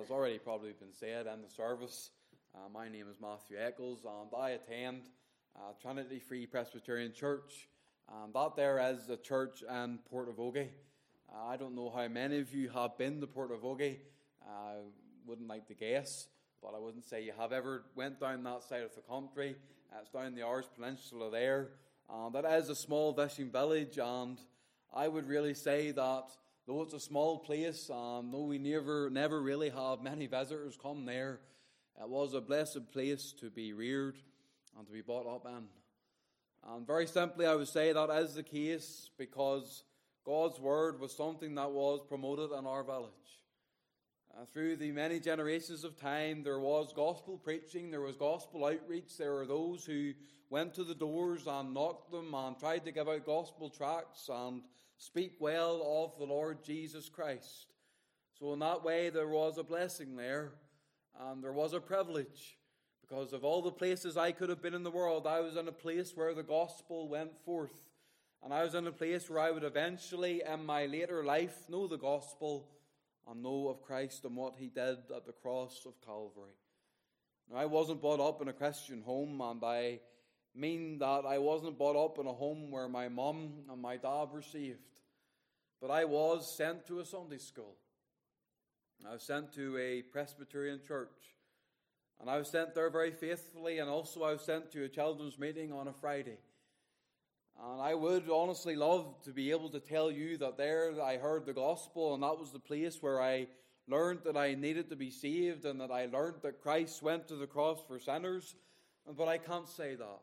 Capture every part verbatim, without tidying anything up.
Well, it's already probably been said in the service. Uh, my name is Matthew Eccles, and I attend uh, Trinity Free Presbyterian Church. And that there is a church in Portavogie. Uh, I don't know how many of you have been to Portavogie. I uh, wouldn't like to guess, but I wouldn't say you have ever went down that side of the country. Uh, it's down the Irish Peninsula there. Uh, that is a small fishing village, and I would really say that though it's a small place, and though we never never really have many visitors come there, it was a blessed place to be reared and to be brought up in. And very simply, I would say that is the case because God's word was something that was promoted in our village. Uh, through the many generations of time, there was gospel preaching, there was gospel outreach. There were those who went to the doors and knocked them and tried to give out gospel tracts and speak well of the Lord Jesus Christ. So in that way, there was a blessing there, and there was a privilege. Because of all the places I could have been in the world, I was in a place where the gospel went forth. And I was in a place where I would eventually, in my later life, know the gospel and know of Christ and what he did at the cross of Calvary. Now, I wasn't brought up in a Christian home, and I mean that I wasn't brought up in a home where my mum and my dad were saved. But I was sent to a Sunday school. I was sent to a Presbyterian church. And I was sent there very faithfully, and also I was sent to a children's meeting on a Friday. And I would honestly love to be able to tell you that there I heard the gospel, and that was the place where I learned that I needed to be saved, and that I learned that Christ went to the cross for sinners. But I can't say that.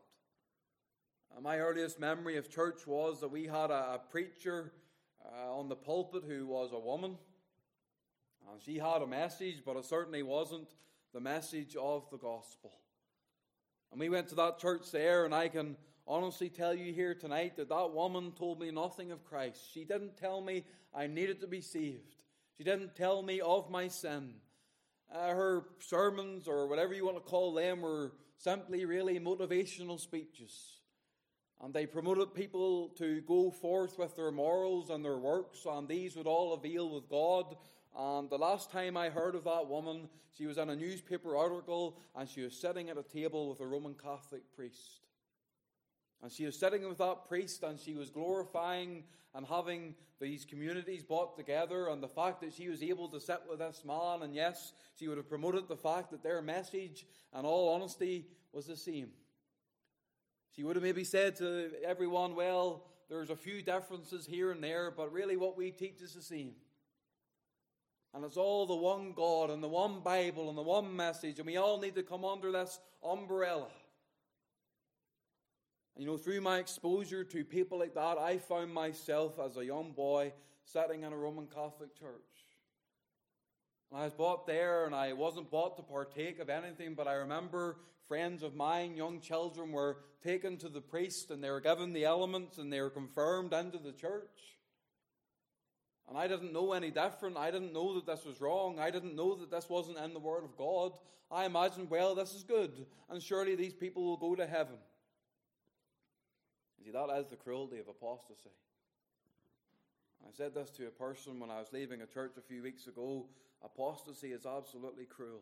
My earliest memory of church was that we had a, a preacher uh, on the pulpit who was a woman. And she had a message, but it certainly wasn't the message of the gospel. And we went to that church there, and I can honestly tell you here tonight that that woman told me nothing of Christ. She didn't tell me I needed to be saved. She didn't tell me of my sin. Uh, her sermons, or whatever you want to call them, were simply really motivational speeches. And they promoted people to go forth with their morals and their works, and these would all avail with God. And the last time I heard of that woman, she was in a newspaper article, and she was sitting at a table with a Roman Catholic priest. And she was sitting with that priest, and she was glorifying and having these communities brought together, and the fact that she was able to sit with this man, and yes, she would have promoted the fact that their message, in all honesty, was the same. She would have maybe said to everyone, well, there's a few differences here and there, but really what we teach is the same. And it's all the one God and the one Bible and the one message, and we all need to come under this umbrella. And you know, through my exposure to people like that, I found myself as a young boy sitting in a Roman Catholic church. And I was brought there, and I wasn't brought to partake of anything, but I remember friends of mine, young children, were taken to the priest, and they were given the elements, and they were confirmed into the church. And I didn't know any different. I didn't know that this was wrong. I didn't know that this wasn't in the Word of God. I imagined, well, this is good, and surely these people will go to heaven. You see, that is the cruelty of apostasy. I said this to a person when I was leaving a church a few weeks ago. Apostasy is absolutely cruel.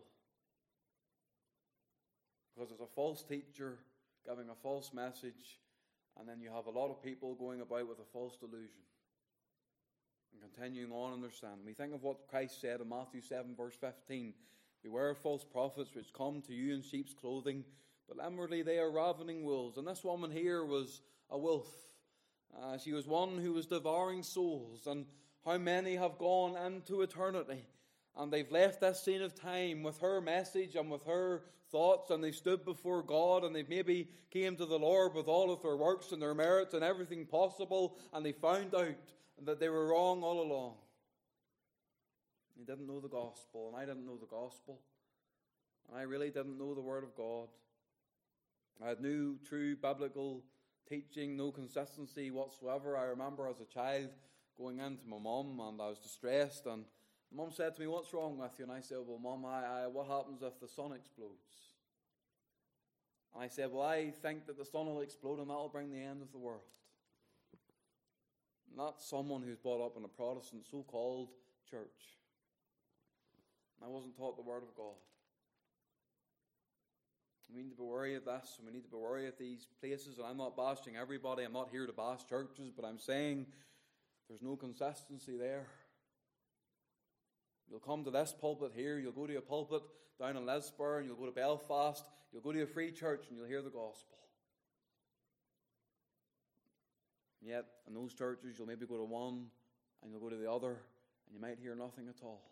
Because it's a false teacher giving a false message, and then you have a lot of people going about with a false delusion. And continuing on in their sin. We think of what Christ said in Matthew seven verse fifteen. Beware of false prophets which come to you in sheep's clothing, but inwardly they are ravening wolves. And this woman here was a wolf. Uh, she was one who was devouring souls. And how many have gone into eternity, and they've left this scene of time with her message and with her thoughts, and they stood before God, and they maybe came to the Lord with all of their works and their merits and everything possible, and they found out that they were wrong all along. They didn't know the gospel, and I didn't know the gospel. And I really didn't know the Word of God. I had no true biblical teaching, no consistency whatsoever. I remember as a child going into my mum, and I was distressed, and my mum said to me, "What's wrong with you?" And I said, "Well, Mum, I, I, what happens if the sun explodes?" And I said, "Well, I think that the sun will explode, and that will bring the end of the world." Not someone who's brought up in a Protestant so-called church. I wasn't taught the Word of God. We need to be wary of this, and we need to be wary of these places. And I'm not bashing everybody. I'm not here to bash churches, but I'm saying there's no consistency there. You'll come to this pulpit here, you'll go to a pulpit down in Lisburn, you'll go to Belfast, you'll go to a free church, and you'll hear the gospel. And yet, in those churches, you'll maybe go to one, and you'll go to the other, and you might hear nothing at all.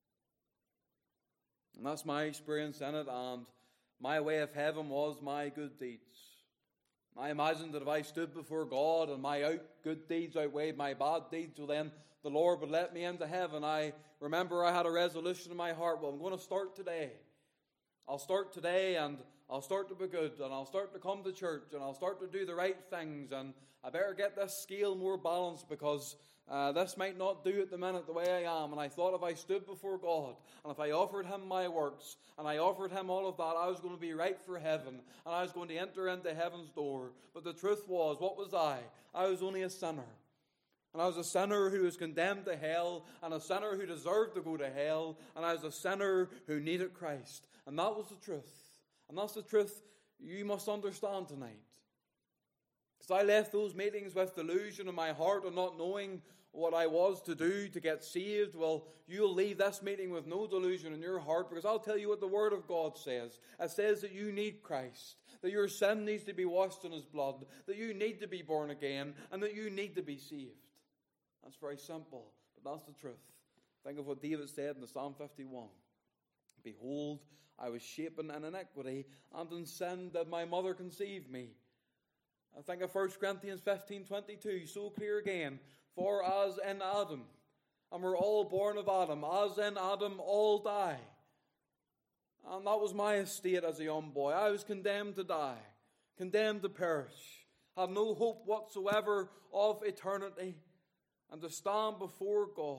And that's my experience in it, and my way of heaven was my good deeds. I imagined that if I stood before God and my out good deeds outweighed my bad deeds, well then the Lord would let me into heaven. I remember I had a resolution in my heart, well, I'm going to start today. I'll start today, and I'll start to be good, and I'll start to come to church, and I'll start to do the right things, and I better get this scale more balanced, because uh, this might not do at the minute the way I am. And I thought if I stood before God, and if I offered Him my works, and I offered Him all of that, I was going to be right for heaven, and I was going to enter into heaven's door. But the truth was, what was I? I was only a sinner. And I was a sinner who was condemned to hell, and a sinner who deserved to go to hell, and I was a sinner who needed Christ. And that was the truth. And that's the truth you must understand tonight. Because I left those meetings with delusion in my heart and not knowing what I was to do to get saved. Well, you'll leave this meeting with no delusion in your heart, because I'll tell you what the Word of God says. It says that you need Christ, that your sin needs to be washed in His blood, that you need to be born again, and that you need to be saved. That's very simple, but that's the truth. Think of what David said in the Psalm fifty-one. Behold, I was shapen in iniquity, and in sin did my mother conceive me. I think of First Corinthians fifteen twenty-two, so clear again. For as in Adam, and we're all born of Adam, as in Adam all die. And that was my estate as a young boy. I was condemned to die, condemned to perish, had no hope whatsoever of eternity, and to stand before God.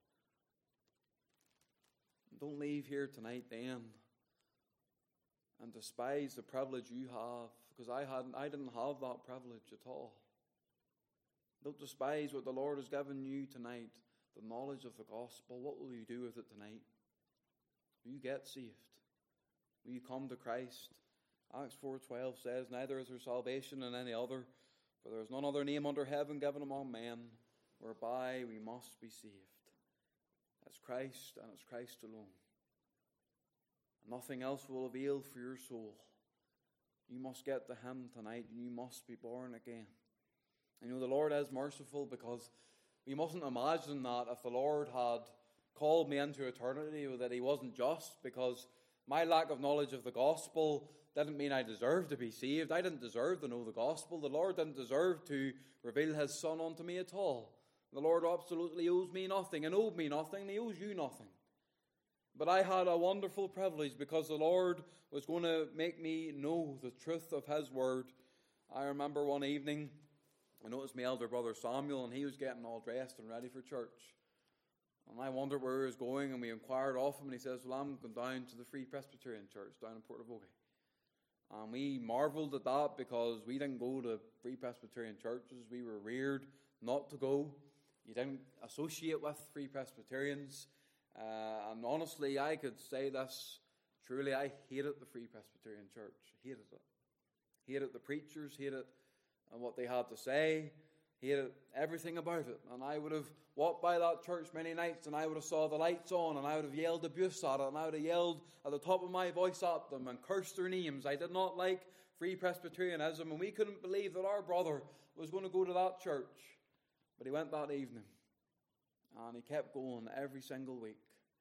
Don't leave here tonight then and despise the privilege you have, because I hadn't, I didn't have that privilege at all. Don't despise what the Lord has given you tonight, the knowledge of the gospel. What will you do with it tonight? Will you get saved? Will you come to Christ? Acts four twelve says, neither is there salvation in any other, for there is none other name under heaven given among men, whereby we must be saved. It's Christ, and it's Christ alone. Nothing else will avail for your soul. You must get to Him tonight, and you must be born again. And you know, the Lord is merciful, because we mustn't imagine that if the Lord had called me into eternity, that He wasn't just, because my lack of knowledge of the gospel didn't mean I deserved to be saved. I didn't deserve to know the gospel. The Lord didn't deserve to reveal His Son unto me at all. The Lord absolutely owes me nothing, and owed me nothing, and He owes you nothing. But I had a wonderful privilege, because the Lord was going to make me know the truth of His Word. I remember one evening, I noticed my elder brother Samuel, and he was getting all dressed and ready for church. And I wondered where he was going, and we inquired of him, and he says, well, I'm going down to the Free Presbyterian Church down in Portavogie. And we marvelled at that, because we didn't go to Free Presbyterian churches. We were reared not to go. You didn't associate with Free Presbyterians. Uh, and honestly, I could say this, truly, I hated the Free Presbyterian Church. Hated it. Hated the preachers, hated and what they had to say, hated everything about it. And I would have walked by that church many nights, and I would have saw the lights on, and I would have yelled abuse at it, and I would have yelled at the top of my voice at them and cursed their names. I did not like Free Presbyterianism, and we couldn't believe that our brother was going to go to that church. But he went that evening, and he kept going every single week.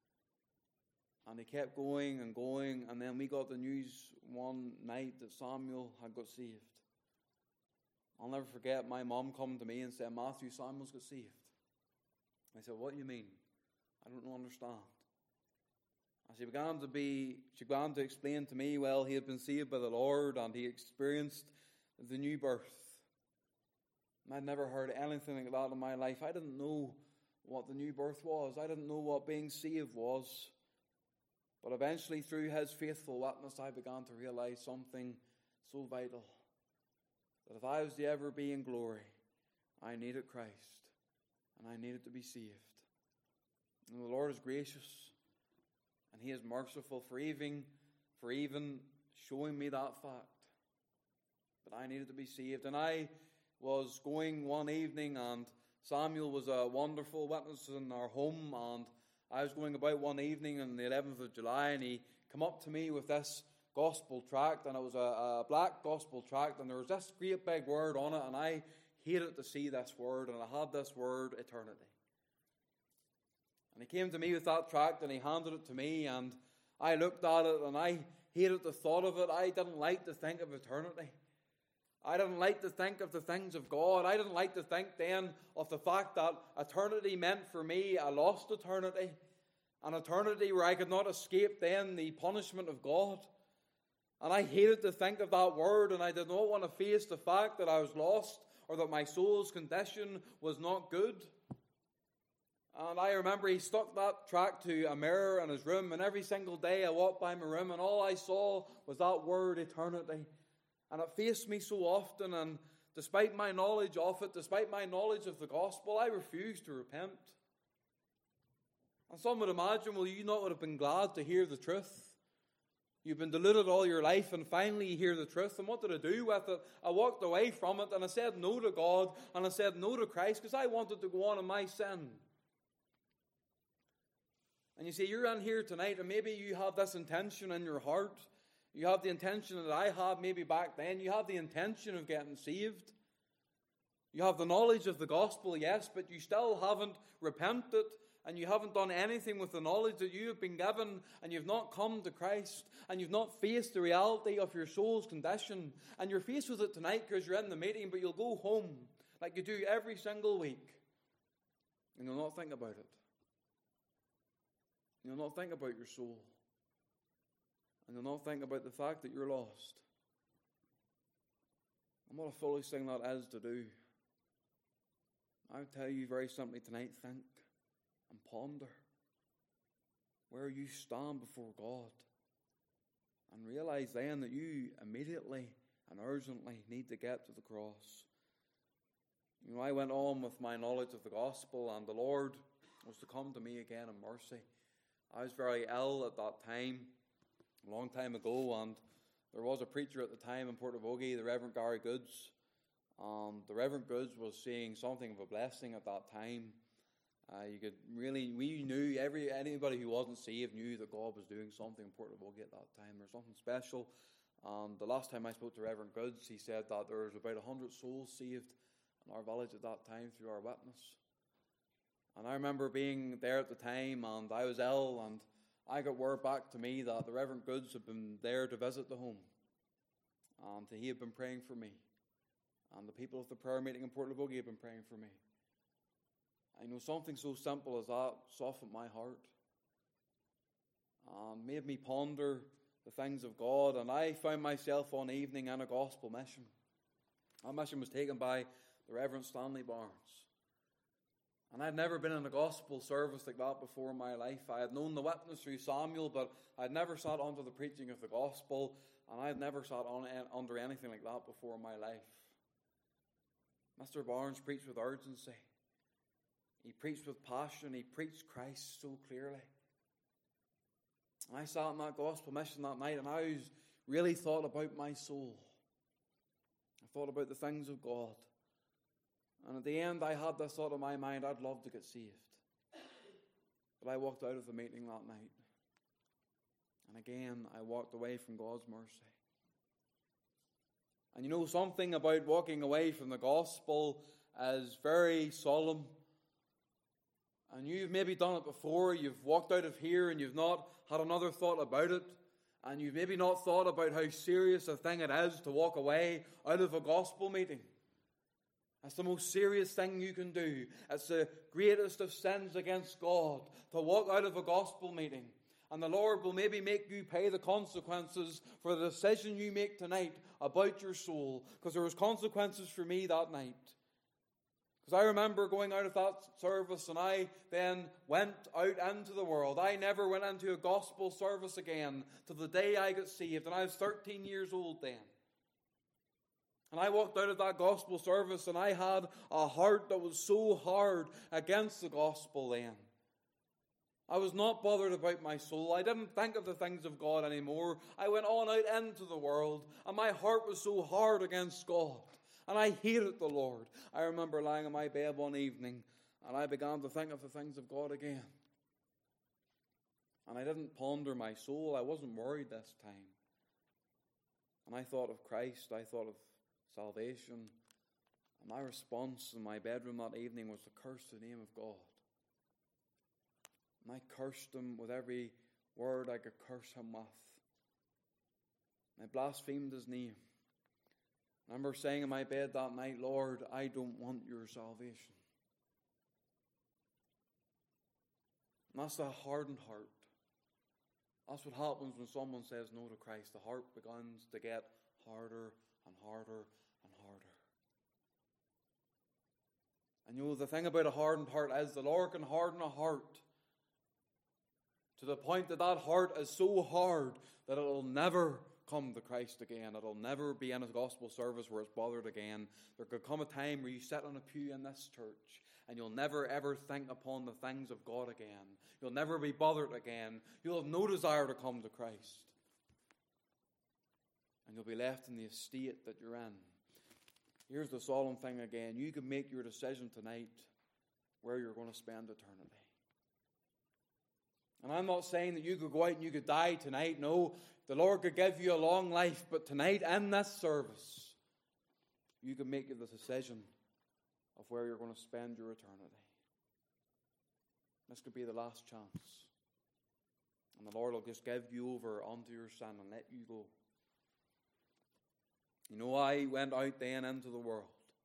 And he kept going and going, and then we got the news one night that Samuel had got saved. I'll never forget my mom coming to me and saying, Matthew, Samuel's got saved. I said, what do you mean? I don't understand. And she began to be, she began to explain to me, well, he had been saved by the Lord, and he experienced the new birth. And I'd never heard anything like that in my life. I didn't know what the new birth was. I didn't know what being saved was. But eventually, through his faithful witness, I began to realize something so vital. That if I was to ever be in glory, I needed Christ, and I needed to be saved. And the Lord is gracious, And he is merciful for even, for even showing me that fact. But I needed to be saved. And I was going one evening, and Samuel was a wonderful witness in our home, and I was going about one evening on the eleventh of July, and he came up to me with this gospel tract, and it was a, a black gospel tract, and there was this great big word on it, and I hated to see this word, and I had this word, eternity. And he came to me with that tract, and he handed it to me, and I looked at it, and I hated the thought of it. I didn't like to think of eternity. I didn't like to think of the things of God. I didn't like to think then of the fact that eternity meant for me a lost eternity, an eternity where I could not escape then the punishment of God. And I hated to think of that word, and I did not want to face the fact that I was lost or that my soul's condition was not good. And I remember he stuck that tract to a mirror in his room, and every single day I walked by my room, and all I saw was that word, eternity. And it faced me so often, and despite my knowledge of it, despite my knowledge of the gospel, I refused to repent. And some would imagine, well, you not would have been glad to hear the truth. You've been deluded all your life, and finally you hear the truth. And what did I do with it? I walked away from it, and I said no to God, and I said no to Christ, because I wanted to go on in my sin. And you see, you're in here tonight, and maybe you have this intention in your heart. You have the intention that I had maybe back then. You have the intention of getting saved. You have the knowledge of the gospel, yes, but you still haven't repented, and you haven't done anything with the knowledge that you have been given, and you've not come to Christ, and you've not faced the reality of your soul's condition. And you're faced with it tonight because you're in the meeting, but you'll go home like you do every single week, and you'll not think about it. You'll not think about your soul. And you'll not think about the fact that you're lost. And what a foolish thing that is to do. I would tell you very simply tonight, think and ponder where you stand before God. And realize then that you immediately and urgently need to get to the cross. You know, I went on with my knowledge of the gospel, and the Lord was to come to me again in mercy. I was very ill at that time, a long time ago, and there was a preacher at the time in Portavogie, the Reverend Gary Goods. Um, the Reverend Goods was seeing something of a blessing at that time. Uh, you could really, we knew, every anybody who wasn't saved knew that God was doing something in Portavogie at that time. There was something special. And the last time I spoke to Reverend Goods, he said that there was about a hundred souls saved in our village at that time through our witness. And I remember being there at the time, and I was ill, and I got word back to me that the Reverend Goods had been there to visit the home, and he had been praying for me, and the people of the prayer meeting in Portavogie had been praying for me. I know something so simple as that softened my heart and made me ponder the things of God, and I found myself one evening in a gospel mission. That mission was taken by the Reverend Stanley Barnes. And I'd never been in a gospel service like that before in my life. I had known the witness through Samuel, but I'd never sat under the preaching of the gospel, and I'd never sat on, under anything like that before in my life. Mister Barnes preached with urgency. He preached with passion. He preached Christ so clearly. And I sat in that gospel mission that night, and I was really thought about my soul. I thought about the things of God. And at the end, I had this thought in my mind, I'd love to get saved. But I walked out of the meeting that night. And again, I walked away from God's mercy. And you know, something about walking away from the gospel is very solemn. And you've maybe done it before. You've walked out of here and you've not had another thought about it. And you've maybe not thought about how serious a thing it is to walk away out of a gospel meeting. That's the most serious thing you can do. It's the greatest of sins against God, to walk out of a gospel meeting. And the Lord will maybe make you pay the consequences for the decision you make tonight about your soul. Because there was consequences for me that night. Because I remember going out of that service, and I then went out into the world. I never went into a gospel service again till the day I got saved. And I was thirteen years old then. And I walked out of that gospel service, and I had a heart that was so hard against the gospel then. I was not bothered about my soul. I didn't think of the things of God anymore. I went on out into the world, and my heart was so hard against God. And I hated the Lord. I remember lying in my bed one evening, and I began to think of the things of God again. And I didn't ponder my soul. I wasn't worried this time. And I thought of Christ. I thought of salvation. And my response in my bedroom that evening was to curse the name of God. And I cursed him with every word I could curse him with. And I blasphemed his name. I remember saying in my bed that night, Lord, I don't want your salvation. And that's a hardened heart. That's what happens when someone says no to Christ. The heart begins to get harder and harder and harder. And you know, the thing about a hardened heart is the Lord can harden a heart to the point that that heart is so hard that it will never come to Christ again. It will never be in a gospel service where it's bothered again. There could come a time where you sit on a pew in this church and you'll never ever think upon the things of God again. You'll never be bothered again. You'll have no desire to come to Christ. And you'll be left in the estate that you're in. Here's the solemn thing again. You can make your decision tonight where you're going to spend eternity. And I'm not saying that you could go out and you could die tonight. No, the Lord could give you a long life. But tonight in this service, you can make the decision of where you're going to spend your eternity. This could be the last chance. And the Lord will just give you over unto your sin and let you go. You know, I went out then into the world.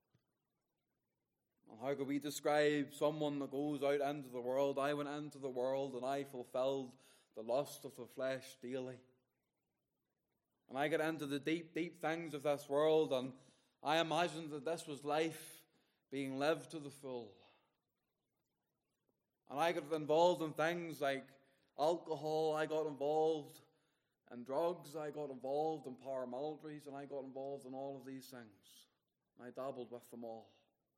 And how could we describe someone that goes out into the world? I went into the world and I fulfilled the lust of the flesh daily. And I got into the deep, deep things of this world, and I imagined that this was life being lived to the full. And I got involved in things like alcohol, I got involved in drugs, I got involved in paramilitaries, and I got involved in all of these things. And I dabbled with them all.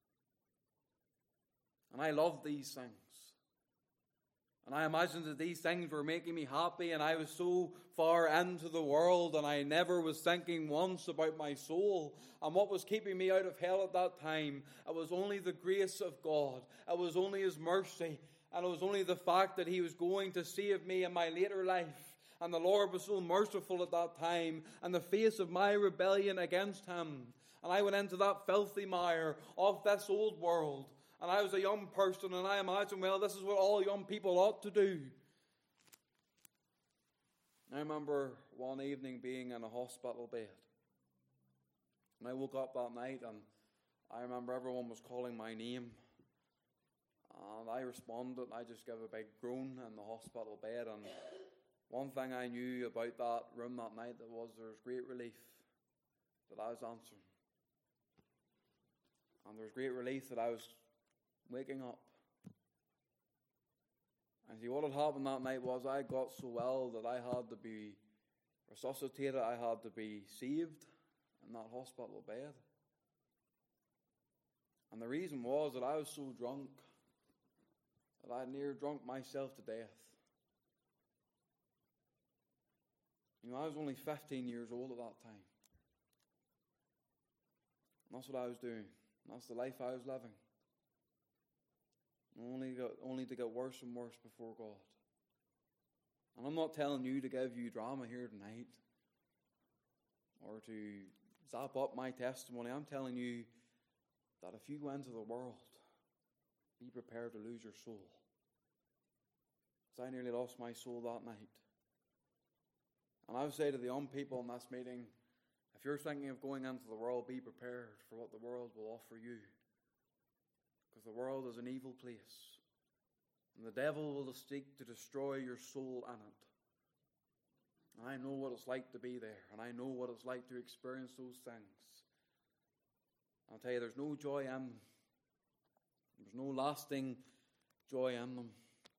And I loved these things. And I imagined that these things were making me happy, and I was so far into the world, and I never was thinking once about my soul and what was keeping me out of hell at that time. It was only the grace of God. It was only His mercy. And it was only the fact that He was going to save me in my later life. And the Lord was so merciful at that time in the face of my rebellion against Him. And I went into that filthy mire of this old world. And I was a young person, and I imagined, well, this is what all young people ought to do. I remember one evening being in a hospital bed. And I woke up that night, and I remember everyone was calling my name. And I responded, and I just gave a big groan in the hospital bed. And one thing I knew about that room that night was there was great relief that I was answering. And there was great relief that I was waking up. And see, what had happened that night was I got so ill that I had to be resuscitated. I had to be saved in that hospital bed. And the reason was that I was so drunk that I near drunk myself to death. You know, I was only fifteen years old at that time. And that's what I was doing. And that's the life I was living. Only, got, only to get worse and worse before God. And I'm not telling you to give you drama here tonight or to zap up my testimony. I'm telling you that if you go into the world, be prepared to lose your soul. Because I nearly lost my soul that night. And I would say to the young people in this meeting, if you're thinking of going into the world, be prepared for what the world will offer you. Because the world is an evil place. And the devil will seek to destroy your soul in it. And I know what it's like to be there. And I know what it's like to experience those things. I'll tell you, there's no joy in them. There's no lasting joy in them.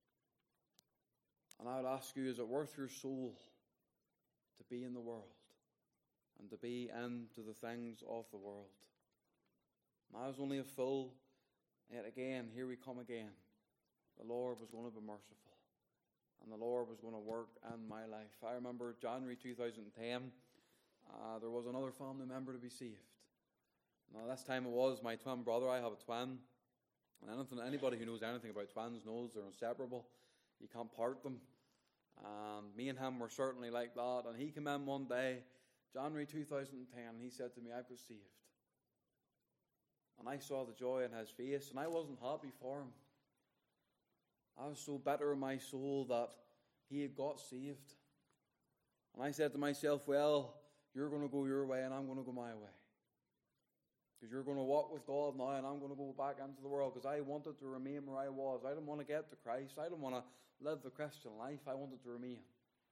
And I would ask you, is it worth your soul to be in the world and to be into the things of the world? And I was only a fool. Yet again, here we come again. The Lord was going to be merciful. and the Lord was going to work in my life. I remember January two thousand ten, uh, there was another family member to be saved. Now, this time it was my twin brother. I have a twin. And anything, anybody who knows anything about twins knows they're inseparable. You can't part them. And me and him were certainly like that. And he came in one day, January two thousand ten, and he said to me, "I've got saved." And I saw the joy in his face, and I wasn't happy for him. I was so bitter in my soul that he had got saved. And I said to myself, well, you're going to go your way and I'm going to go my way. Because you're going to walk with God now and I'm going to go back into the world. Because I wanted to remain where I was. I didn't want to get to Christ. I didn't want to live the Christian life. I wanted to remain.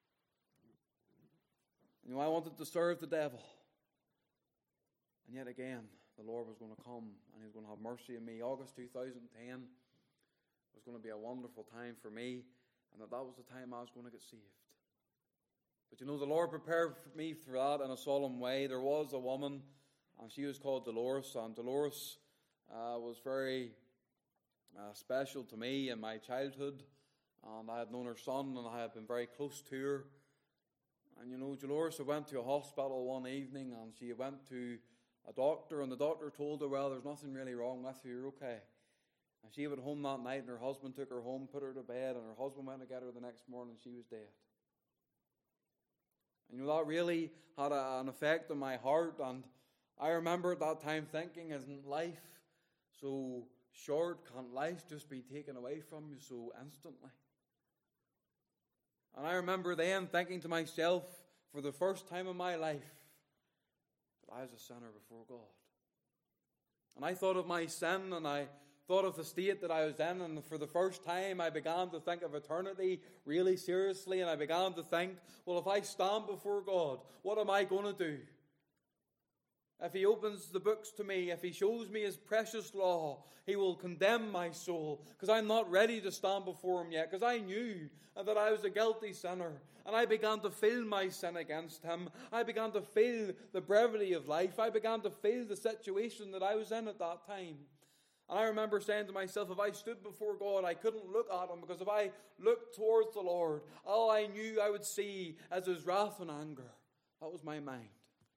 You know, I wanted to serve the devil. And yet again, the Lord was going to come and He was going to have mercy on me. August two thousand ten was going to be a wonderful time for me, and that that was the time I was going to get saved. But you know, the Lord prepared me for that in a solemn way. There was a woman, and she was called Dolores, and Dolores uh, was very uh, special to me in my childhood, and I had known her son, and I had been very close to her. And you know, Dolores went to a hospital one evening, and she went to a doctor, and the doctor told her, well, there's nothing really wrong with you, you're okay. And she went home that night, and her husband took her home, put her to bed, and her husband went to get her the next morning, and she was dead. And you know, that really had a, an effect on my heart, and I remember at that time thinking, isn't life so short? Can't life just be taken away from you so instantly? And I remember then thinking to myself, for the first time in my life, that I was a sinner before God. And I thought of my sin, and I thought of the state that I was in, and for the first time I began to think of eternity really seriously, and I began to think, well, if I stand before God, what am I going to do? If He opens the books to me, if He shows me His precious law, He will condemn my soul, because I'm not ready to stand before Him yet, because I knew that I was a guilty sinner, and I began to feel my sin against Him. I began to feel the brevity of life. I began to feel the situation that I was in at that time. And I remember saying to myself, if I stood before God, I couldn't look at Him, because if I looked towards the Lord, all I knew I would see as His wrath and anger. That was my mind.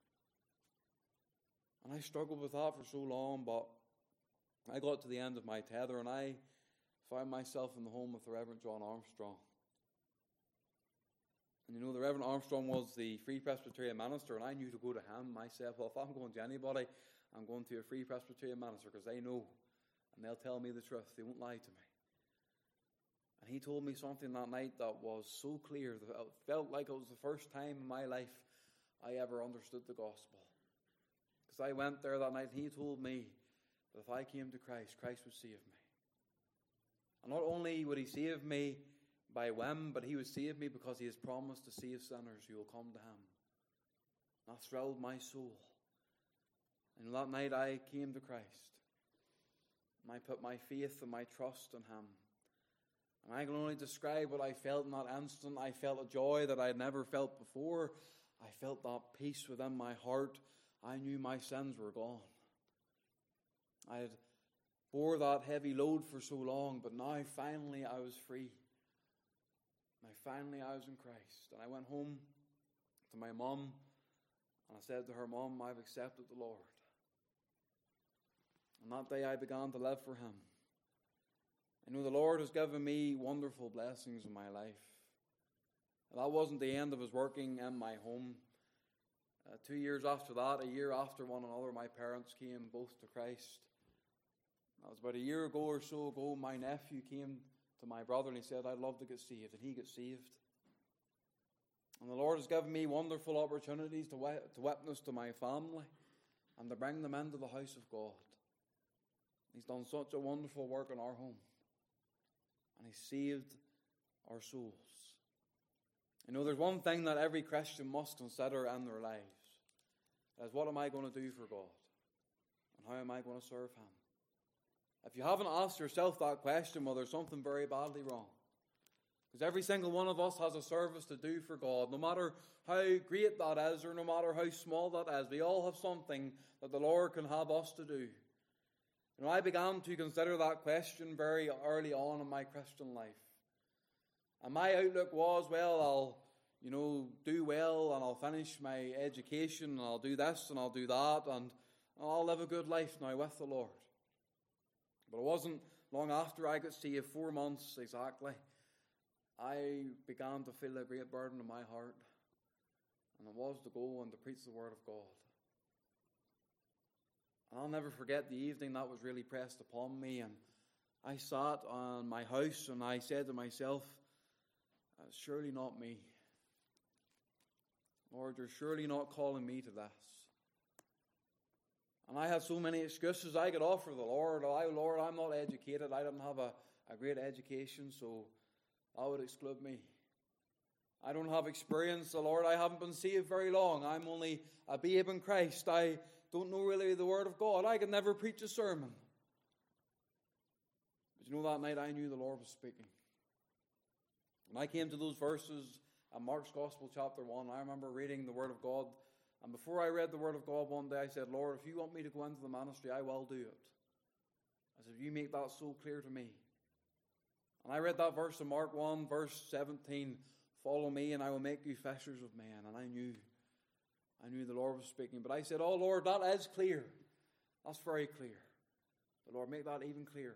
And I struggled with that for so long, but I got to the end of my tether, and I found myself in the home of the Reverend John Armstrong. And you know, the Reverend Armstrong was the Free Presbyterian minister, and I knew to go to him myself. Well, if I'm going to anybody, I'm going to a Free Presbyterian minister, because they know. And they'll tell me the truth. They won't lie to me. And he told me something that night that was so clear that it felt like it was the first time in my life I ever understood the gospel. Because I went there that night and he told me that if I came to Christ, Christ would save me. And not only would He save me by whim, but He would save me because He has promised to save sinners who will come to Him. That thrilled my soul. And that night I came to Christ. And I put my faith and my trust in Him. And I can only describe what I felt in that instant. I felt a joy that I had never felt before. I felt that peace within my heart. I knew my sins were gone. I had bore that heavy load for so long, but now finally I was free. Now finally I was in Christ. And I went home to my mum, and I said to her, Mum, I've accepted the Lord. And that day I began to live for Him. I know the Lord has given me wonderful blessings in my life. And that wasn't the end of His working in my home. Uh, two years after that, a year after one another, my parents came both to Christ. That was about a year ago or so ago. My nephew came to my brother and he said, I'd love to get saved. And he got saved. And the Lord has given me wonderful opportunities to, wi- to witness to my family and to bring them into the house of God. He's done such a wonderful work in our home. And He saved our souls. You know, there's one thing that every Christian must consider in their lives. That is, what am I going to do for God? And how am I going to serve Him? If you haven't asked yourself that question, well, there's something very badly wrong. Because every single one of us has a service to do for God. No matter how great that is, or no matter how small that is, we all have something that the Lord can have us to do. You know, I began to consider that question very early on in my Christian life. And my outlook was, well, I'll, you know, do well and I'll finish my education and I'll do this and I'll do that and I'll live a good life now with the Lord. But it wasn't long after I got saved, four months exactly, I began to feel a great burden in my heart. And it was to go and to preach the Word of God. And I'll never forget the evening that was really pressed upon me. And I sat on my house and I said to myself, surely not me. Lord, you're surely not calling me to this. And I had so many excuses I could offer the Lord. Oh, Lord, I'm not educated. I didn't have a, a great education, so that would exclude me. I don't have experience, the Lord. I haven't been saved very long. I'm only a babe in Christ. I don't know really the Word of God. I could never preach a sermon. But you know, that night I knew the Lord was speaking. When I came to those verses in Mark's Gospel chapter one, I remember reading the Word of God. And before I read the Word of God one day, I said, Lord, if you want me to go into the ministry, I will do it. I said, you make that so clear to me. And I read that verse in Mark one, verse seventeen, follow me and I will make you fishers of men. And I knew, I knew the Lord was speaking. But I said, oh Lord, that is clear. That's very clear. The Lord, make that even clearer.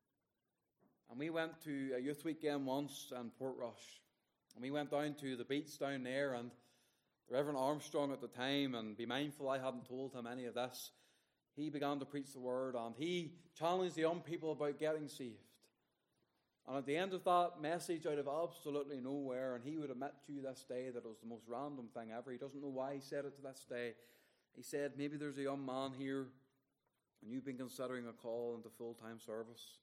And we went to a youth weekend once in Portrush. And we went down to the beach down there, and the Reverend Armstrong at the time, and be mindful I hadn't told him any of this, he began to preach the Word, and he challenged the young people about getting saved. And at the end of that message, out of absolutely nowhere, and he would admit to you this day that it was the most random thing ever. He doesn't know why he said it to this day. He said, maybe there's a young man here, and you've been considering a call into full-time service.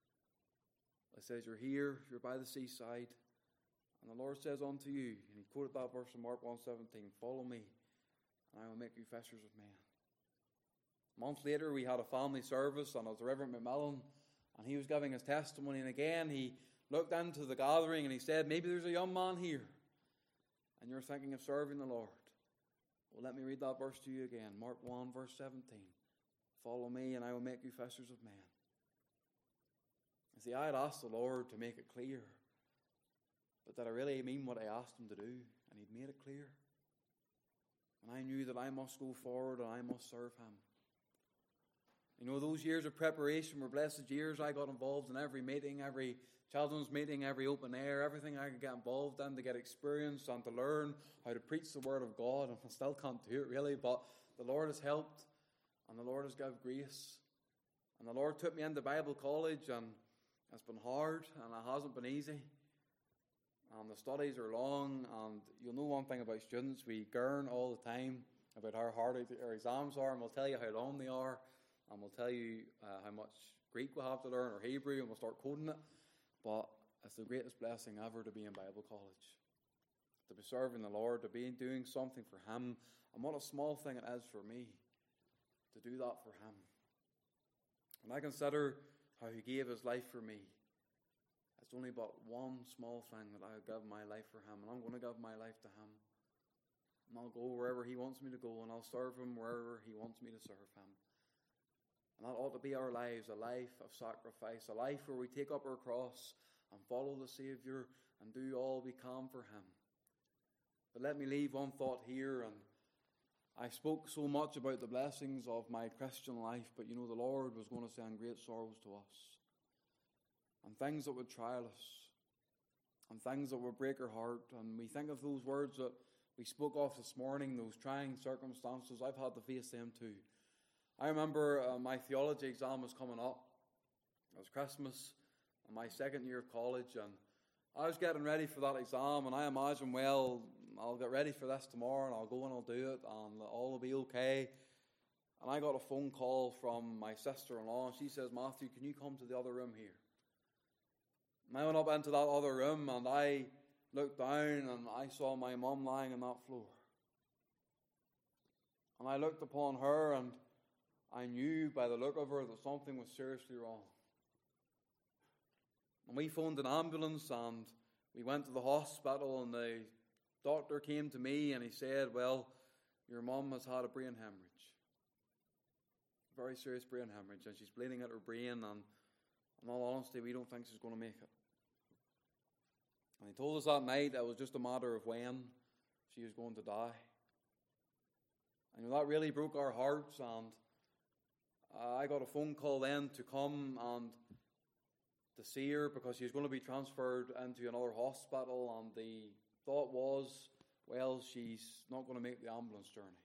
I said, you're here, you're by the seaside, and the Lord says unto you, and he quoted that verse from Mark one seventeen, follow me, and I will make you fishers of men. A month later, we had a family service, and it was Reverend McMillan, and he was giving his testimony, and again, he looked into the gathering, and he said, maybe there's a young man here, and you're thinking of serving the Lord. Well, let me read that verse to you again, Mark one, verse seventeen. Follow me, and I will make you fishers of men. You see, I had asked the Lord to make it clear, but did I really mean what I asked him to do? And he'd made it clear. And I knew that I must go forward and I must serve him. You know, those years of preparation were blessed years. I got involved in every meeting, every children's meeting, every open air, everything I could get involved in to get experience and to learn how to preach the Word of God. And I still can't do it really, but the Lord has helped and the Lord has given grace. And the Lord took me into Bible college, and it's been hard and it hasn't been easy. And the studies are long, and you'll know one thing about students, we gurn all the time about how hard our exams are, and we'll tell you how long they are, and we'll tell you uh, how much Greek we'll have to learn, or Hebrew, and we'll start coding it. But it's the greatest blessing ever to be in Bible college, to be serving the Lord, to be doing something for him, and what a small thing it is for me to do that for him. When I consider how he gave his life for me, it's only but one small thing that I give my life for him, and I'm going to give my life to him. And I'll go wherever he wants me to go, and I'll serve him wherever he wants me to serve him. And that ought to be our lives, a life of sacrifice, a life where we take up our cross and follow the Saviour and do all we can for him. But let me leave one thought here, and I spoke so much about the blessings of my Christian life, but you know, the Lord was going to send great sorrows to us. And things that would trial us, and things that would break our heart. And we think of those words that we spoke of this morning, those trying circumstances. I've had to face them too. I remember uh, my theology exam was coming up. It was Christmas, in my second year of college, and I was getting ready for that exam, and I imagined, well, I'll get ready for this tomorrow, and I'll go and I'll do it, and all will be okay. And I got a phone call from my sister-in-law, and she says, Matthew, can you come to the other room here? And I went up into that other room, and I looked down, and I saw my mum lying on that floor. And I looked upon her, and I knew by the look of her that something was seriously wrong. And we phoned an ambulance, and we went to the hospital, and the doctor came to me, and he said, well, your mum has had a brain hemorrhage. A very serious brain hemorrhage, and she's bleeding at her brain, and in all honesty, we don't think she's going to make it. And he told us that night it was just a matter of when she was going to die. And you know, that really broke our hearts, and uh, I got a phone call then to come and to see her because she was going to be transferred into another hospital, and the thought was, well, she's not going to make the ambulance journey.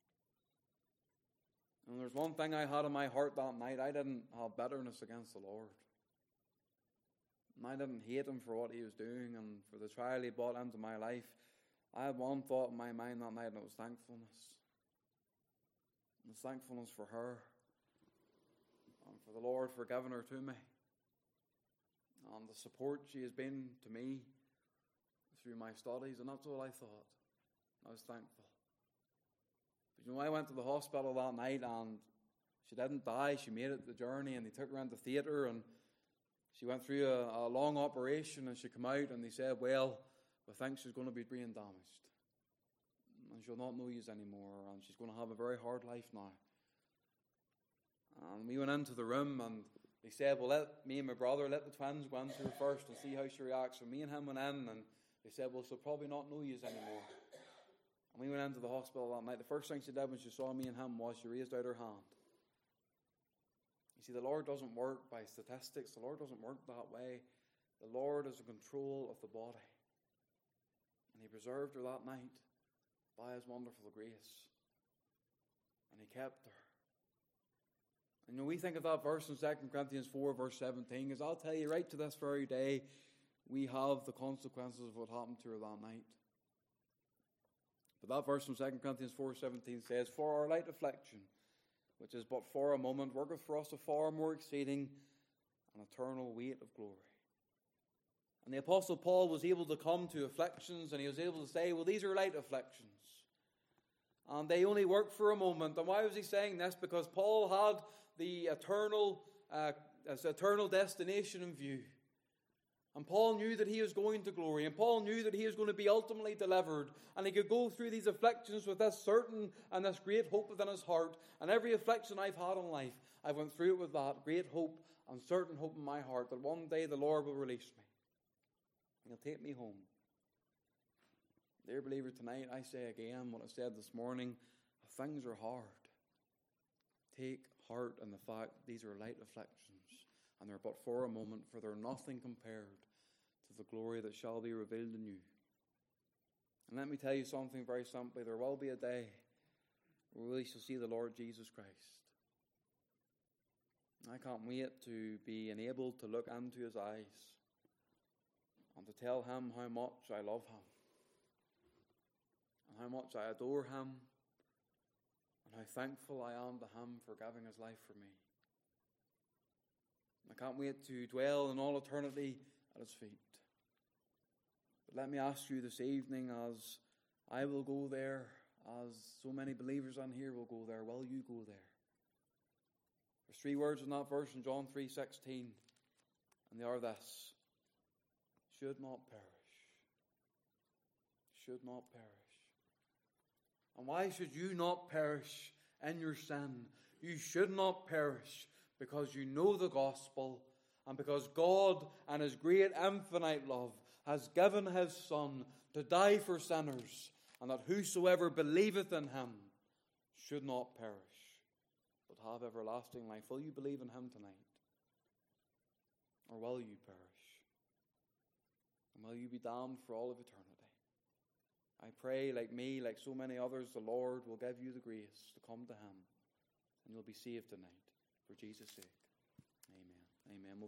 And there's one thing I had in my heart that night. I didn't have bitterness against the Lord. And I didn't hate him for what he was doing and for the trial he brought into my life. I had one thought in my mind that night, and it was thankfulness. It was thankfulness for her and for the Lord for giving her to me, and the support she has been to me through my studies, and that's all I thought. I was thankful. But you know, I went to the hospital that night, and she didn't die. She made it the journey, and they took her into the theatre, and she went through a, a long operation, and she came out, and they said, well, we think she's going to be brain damaged, and she'll not know you anymore, and she's going to have a very hard life now. And we went into the room, and they said, well, let me and my brother, let the twins go into her first and see how she reacts. So me and him went in, and they said, well, she'll probably not know you anymore. And we went into the hospital that night. The first thing she did when she saw me and him was she raised out her hand. You see, the Lord doesn't work by statistics. The Lord doesn't work that way. The Lord is in control of the body. And he preserved her that night by his wonderful grace. And he kept her. And you know, we think of that verse in Second Corinthians four, verse seventeen, because I'll tell you, right to this very day, we have the consequences of what happened to her that night. But that verse from Second Corinthians four seventeen says, for our light affliction, which is but for a moment, worketh for us a far more exceeding and eternal weight of glory. And the Apostle Paul was able to come to afflictions, and he was able to say, well, these are light afflictions. And they only work for a moment. And why was he saying this? Because Paul had the eternal, uh, his eternal destination in view. And Paul knew that he was going to glory. And Paul knew that he was going to be ultimately delivered. And he could go through these afflictions with this certain and this great hope within his heart. And every affliction I've had in life, I went through it with that great hope and certain hope in my heart that one day the Lord will release me. He'll take me home. Dear believer, tonight I say again what I said this morning. Things are hard. Take heart in the fact these are light afflictions, and they're but for a moment, for they're nothing compared to the glory that shall be revealed in you. And let me tell you something very simply. There will be a day where we shall see the Lord Jesus Christ. I can't wait to be enabled to look into his eyes and to tell him how much I love him, and how much I adore him, and how thankful I am to him for giving his life for me. I can't wait to dwell in all eternity at his feet. But let me ask you this evening, as I will go there, as so many believers on here will go there, will you go there? There's three words in that verse in John three sixteen, and they are this: should not perish. Should not perish. And why should you not perish in your sin? You should not perish because you know the gospel, and because God, in his great infinite love, has given his Son to die for sinners, and that whosoever believeth in him should not perish, but have everlasting life. Will you believe in him tonight? Or will you perish? And will you be damned for all of eternity? I pray, like me, like so many others, the Lord will give you the grace to come to him, and you'll be saved tonight for Jesus' sake. Amen. Amen.